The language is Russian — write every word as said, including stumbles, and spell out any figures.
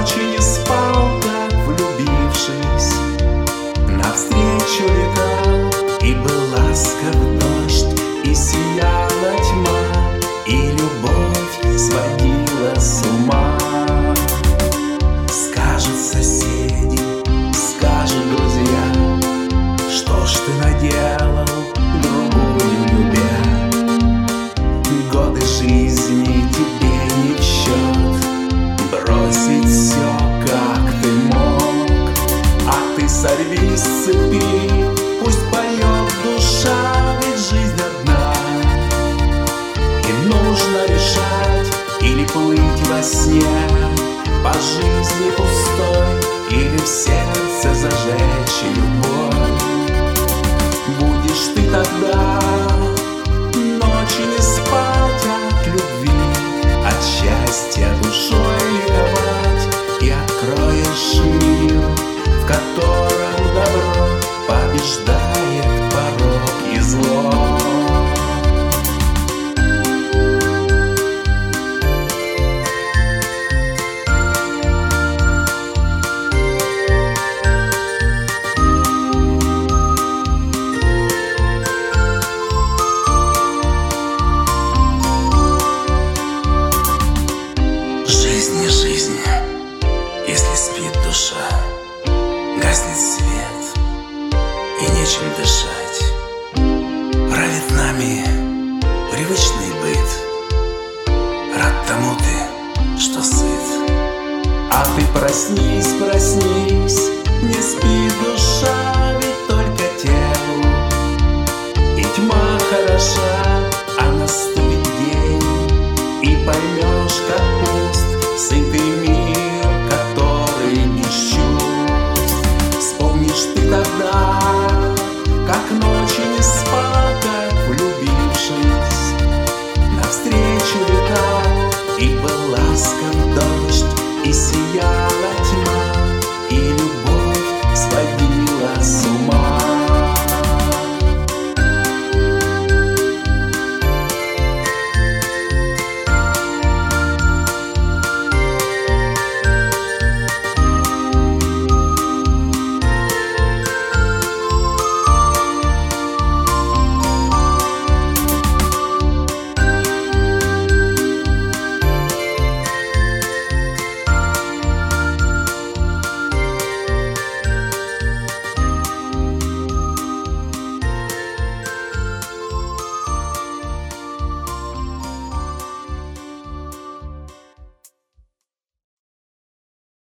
Ночи не спал, как влюбившись, навстречу летал, и был ласков дождь, и сияла тьма, и любовь сводила с ума. Скажут соседи, скажут друзья, что ж ты наделал, другую любя? Годы жизни тебе не в счет, бросить все, как ты мог. А ты сорви с цепи, пусть поет душа, ведь жизнь одна. И нужно решать, или плыть во сне по жизни пустой, или в сердце зажечь любовь. Будешь ты тогда ночи не спать от любви, от счастья душой ликовать, и откроешь мир, в котором добро побеждает порок и зло. Если спит душа, гаснет свет, и нечем дышать, правит нами привычный быт. Рад тому ты, что сыт. А ты проснись, проснись, не спи душа,